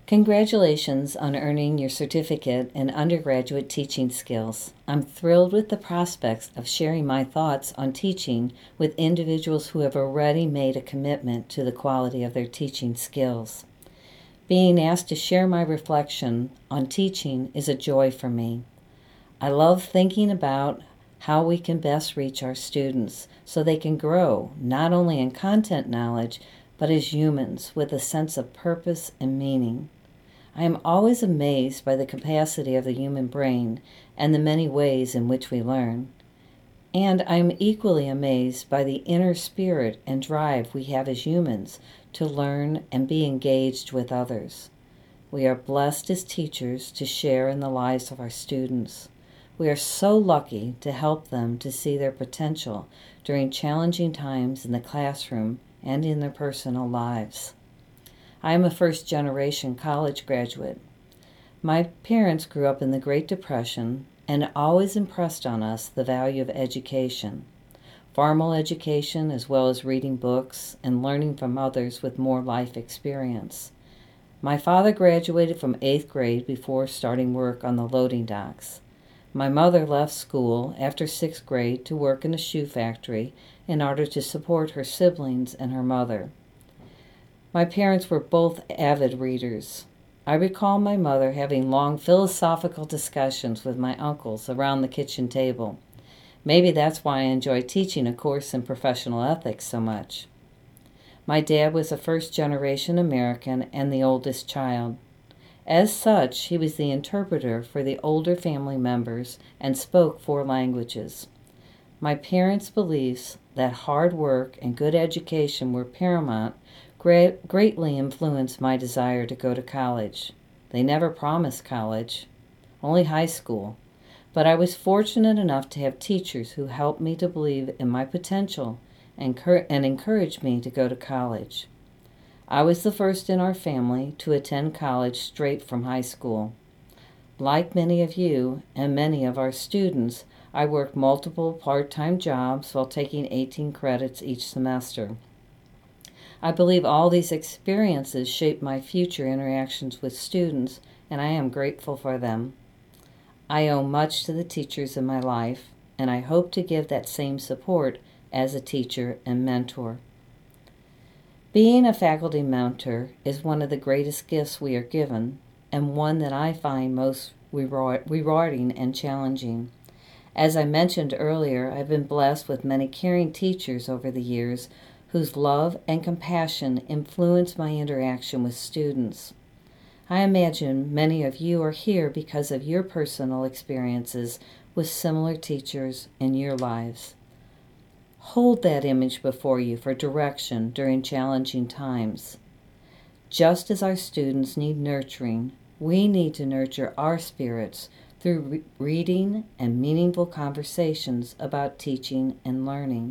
Congratulations on earning your certificate in undergraduate teaching skills. I'm thrilled with the prospects of sharing my thoughts on teaching with individuals who have already made a commitment to the quality of their teaching skills. Being asked to share my reflection on teaching is a joy for me. I love thinking about how we can best reach our students so they can grow not only in content knowledge, but as humans with a sense of purpose and meaning. I am always amazed by the capacity of the human brain and the many ways in which we learn. And I am equally amazed by the inner spirit and drive we have as humans to learn and be engaged with others. We are blessed as teachers to share in the lives of our students. We are so lucky to help them to see their potential during challenging times in the classroom and in their personal lives. I am a first-generation college graduate. My parents grew up in the Great Depression and always impressed on us the value of education, formal education as well as reading books and learning from others with more life experience. My father graduated from 8th grade before starting work on the loading docks. My mother left school after 6th grade to work in a shoe factory in order to support her siblings and her mother. My parents were both avid readers. I recall my mother having long philosophical discussions with my uncles around the kitchen table. Maybe that's why I enjoy teaching a course in professional ethics so much. My dad was a first-generation American and the oldest child. As such, he was the interpreter for the older family members and spoke 4 languages. My parents' beliefs that hard work and good education were paramount greatly influenced my desire to go to college. They never promised college, only high school, but I was fortunate enough to have teachers who helped me to believe in my potential and encouraged me to go to college. I was the first in our family to attend college straight from high school. Like many of you and many of our students, I worked multiple part-time jobs while taking 18 credits each semester. I believe all these experiences shaped my future interactions with students, and I am grateful for them. I owe much to the teachers in my life, and I hope to give that same support as a teacher and mentor. Being a faculty mentor is one of the greatest gifts we are given, and one that I find most rewarding and challenging. As I mentioned earlier, I've been blessed with many caring teachers over the years whose love and compassion influence my interaction with students. I imagine many of you are here because of your personal experiences with similar teachers in your lives. Hold that image before you for direction during challenging times. Just as our students need nurturing, we need to nurture our spirits through reading and meaningful conversations about teaching and learning.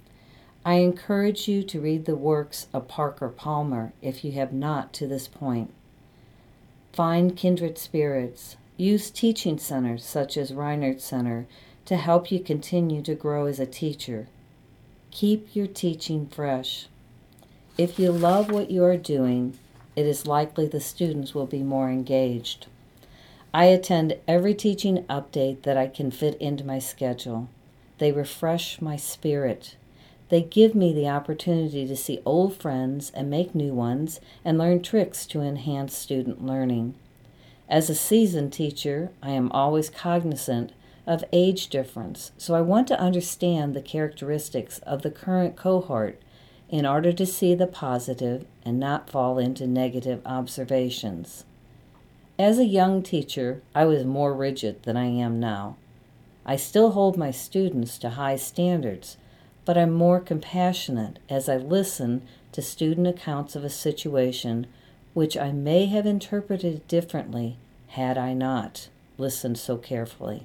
I encourage you to read the works of Parker Palmer if you have not to this point. Find kindred spirits. Use teaching centers such as Reinhardt Center to help you continue to grow as a teacher. Keep your teaching fresh. If you love what you are doing, it is likely the students will be more engaged. I attend every teaching update that I can fit into my schedule. They refresh my spirit. They give me the opportunity to see old friends and make new ones and learn tricks to enhance student learning. As a seasoned teacher, I am always cognizant of age difference, so I want to understand the characteristics of the current cohort in order to see the positive and not fall into negative observations. As a young teacher, I was more rigid than I am now. I still hold my students to high standards, but I'm more compassionate as I listen to student accounts of a situation which I may have interpreted differently had I not listened so carefully.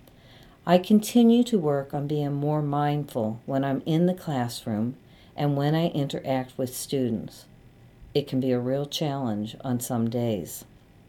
I continue to work on being more mindful when I'm in the classroom and when I interact with students. It can be a real challenge on some days.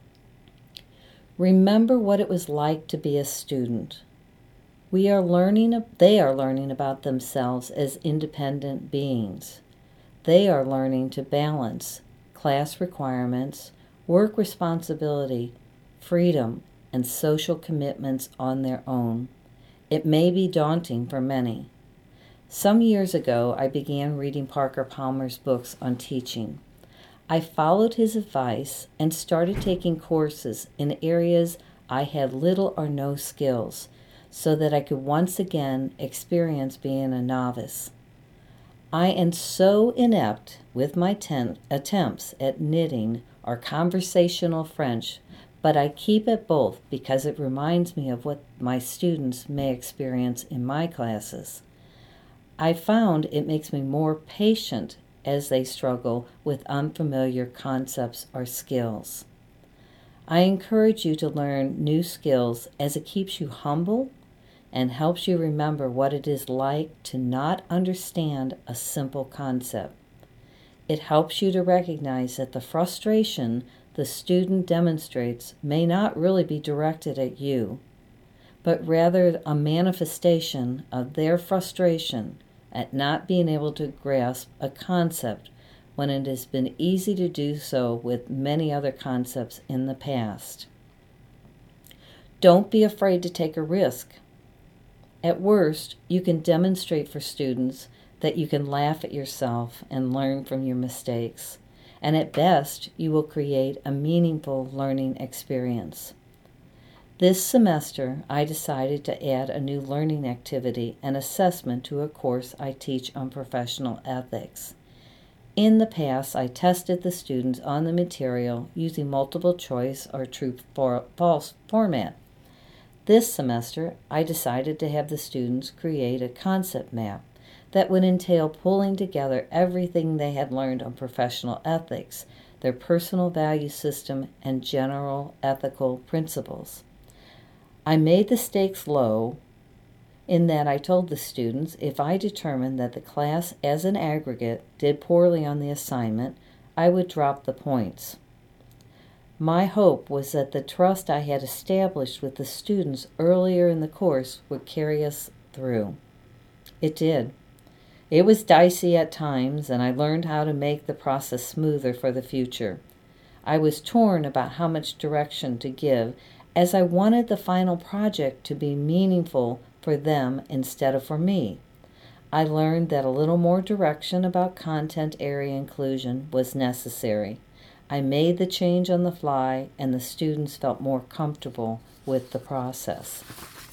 Remember what it was like to be a student. They are learning about themselves as independent beings. They are learning to balance class requirements, work responsibility, freedom, and social commitments on their own. It may be daunting for many. Some years ago, I began reading Parker Palmer's books on teaching. I followed his advice and started taking courses in areas I had little or no skills, so that I could once again experience being a novice. I am so inept with my attempts at knitting or conversational French, but I keep at both because it reminds me of what my students may experience in my classes. I found it makes me more patient as they struggle with unfamiliar concepts or skills. I encourage you to learn new skills as it keeps you humble and helps you remember what it is like to not understand a simple concept. It helps you to recognize that the frustration the student demonstrates may not really be directed at you, but rather a manifestation of their frustration at not being able to grasp a concept when it has been easy to do so with many other concepts in the past. Don't be afraid to take a risk. At worst, you can demonstrate for students that you can laugh at yourself and learn from your mistakes, and at best, you will create a meaningful learning experience. This semester, I decided to add a new learning activity and assessment to a course I teach on professional ethics. In the past, I tested the students on the material using multiple choice or true-false format. This semester, I decided to have the students create a concept map that would entail pulling together everything they had learned on professional ethics, their personal value system, and general ethical principles. I made the stakes low in that I told the students if I determined that the class as an aggregate did poorly on the assignment, I would drop the points. My hope was that the trust I had established with the students earlier in the course would carry us through. It did. It was dicey at times, and I learned how to make the process smoother for the future. I was torn about how much direction to give, as I wanted the final project to be meaningful for them instead of for me. I learned that a little more direction about content area inclusion was necessary. I made the change on the fly, and the students felt more comfortable with the process.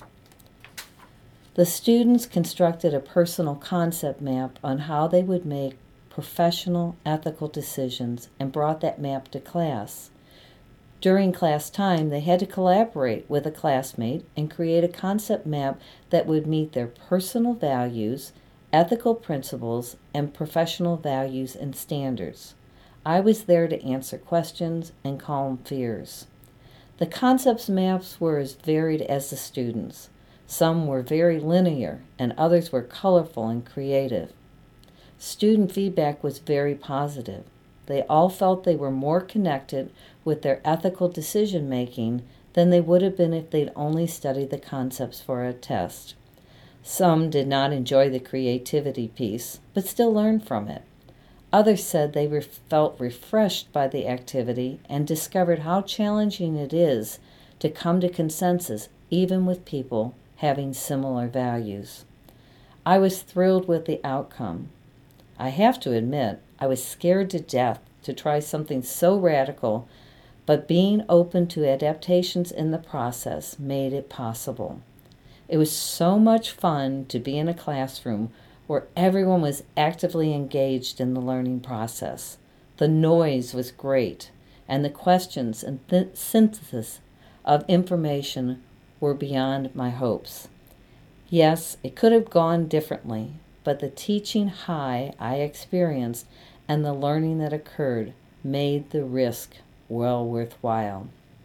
The students constructed a personal concept map on how they would make professional, ethical decisions and brought that map to class. During class time, they had to collaborate with a classmate and create a concept map that would meet their personal values, ethical principles, and professional values and standards. I was there to answer questions and calm fears. The concepts maps were as varied as the students. Some were very linear, and others were colorful and creative. Student feedback was very positive. They all felt they were more connected with their ethical decision-making than they would have been if they'd only studied the concepts for a test. Some did not enjoy the creativity piece, but still learned from it. Others said they felt refreshed by the activity and discovered how challenging it is to come to consensus even with people having similar values. I was thrilled with the outcome. I have to admit, I was scared to death to try something so radical, but being open to adaptations in the process made it possible. It was so much fun to be in a classroom where everyone was actively engaged in the learning process. The noise was great, and the questions and synthesis of information were beyond my hopes. Yes, it could have gone differently, but the teaching high I experienced and the learning that occurred made the risk well worthwhile.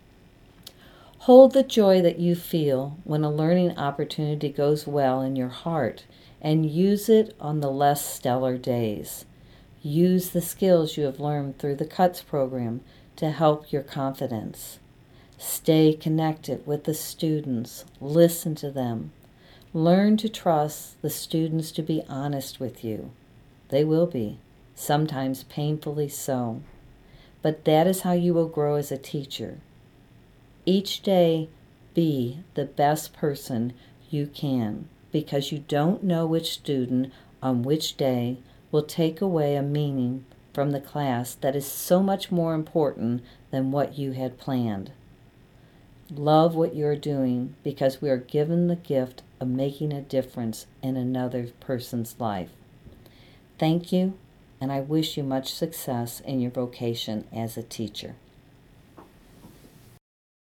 Hold the joy that you feel when a learning opportunity goes well in your heart and use it on the less stellar days. Use the skills you have learned through the CUTS program to help your confidence. Stay connected with the students. Listen to them. Learn to trust the students to be honest with you. They will be, sometimes painfully so. but that is how you will grow as a teacher. Each day, be the best person you can, because you don't know which student on which day will take away a meaning from the class that is so much more important than what you had planned. Love what you're doing, because we are given the gift of making a difference in another person's life. Thank you, and I wish you much success in your vocation as a teacher.